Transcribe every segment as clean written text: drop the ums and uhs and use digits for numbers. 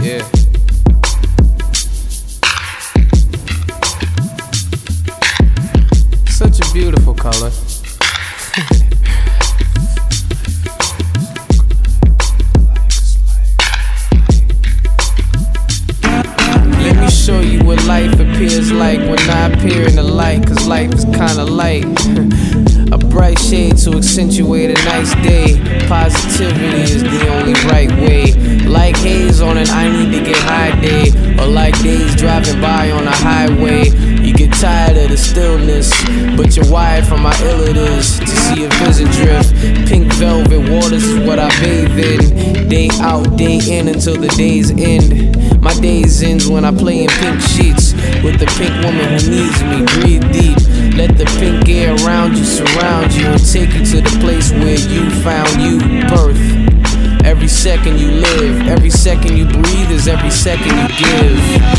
Yeah. Such a beautiful color. Let me show you what life appears like when I appear in the light, cause life is kinda light. A bright shade to accentuate a nice day. Positivity is the only right way. Like haze on an I need to get high day, or like days driving by on a highway. You get tired of the stillness, but you're wired from how ill it is to see a vision drift. Pink velvet waters is what I bathe in. Day out, day in until the day's end. My days ends when I play in pink sheets with the pink woman who needs me. Breathe deep, let the pink air around you surround you and take you to the place where you found you birth. Every second you live, every second you breathe is every second you give.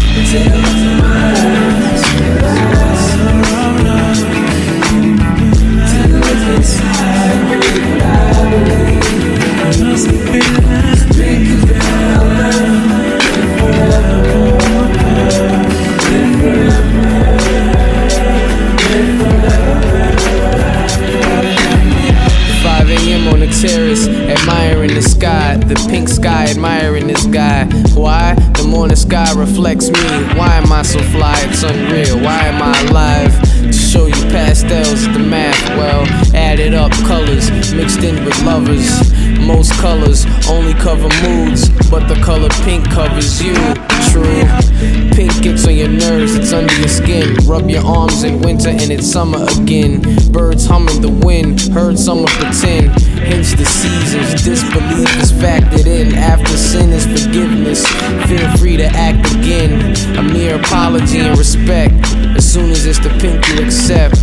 Terrace, admiring the sky, the pink sky, admiring this guy. Why? The morning sky reflects me. Why am I so fly? It's unreal. Why am I alive? To show you pastels, the math. Well, added up colors, mixed in with lovers. Most colors only cover moods, but the color pink covers you. True. Pink gets on your nerves, it's under your skin. Rub your arms in winter and it's summer again. Birds humming the wind, heard summer pretend. Hence the seasons, disbelief is factored in. After sin is forgiveness, feel free to act again. A mere apology and respect, as soon as it's the pink you accept.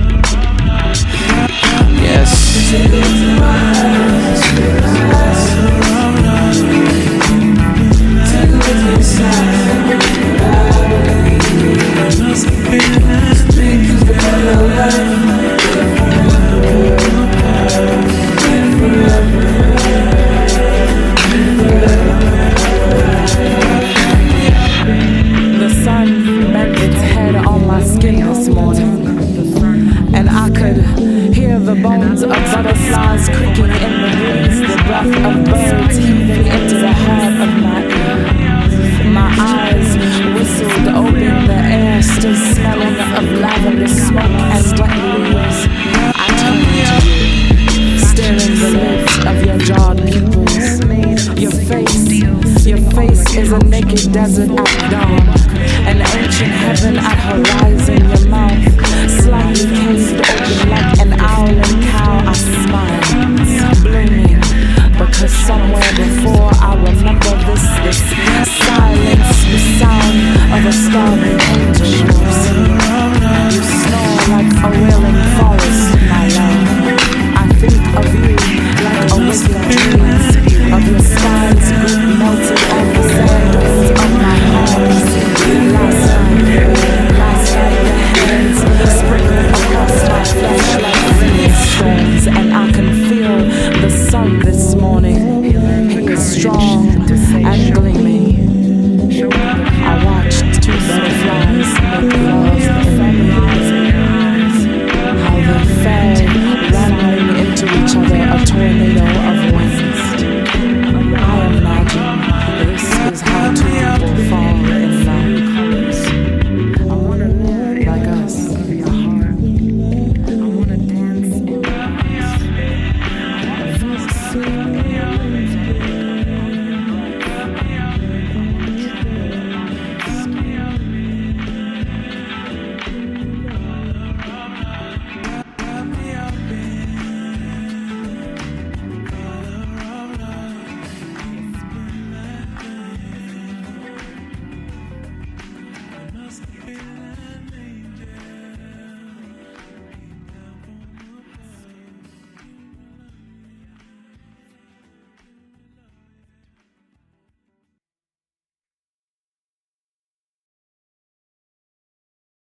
Yes. The bones of butterflies creaking in the breeze, the breath of birds heaving into the heart of my ear. My eyes whistled open, the air still smelling of lavender smoke and wet leaves. I turned to you, staring the lids of your jarred pupils. Your face is a naked desert at dawn, an ancient heaven at horizon.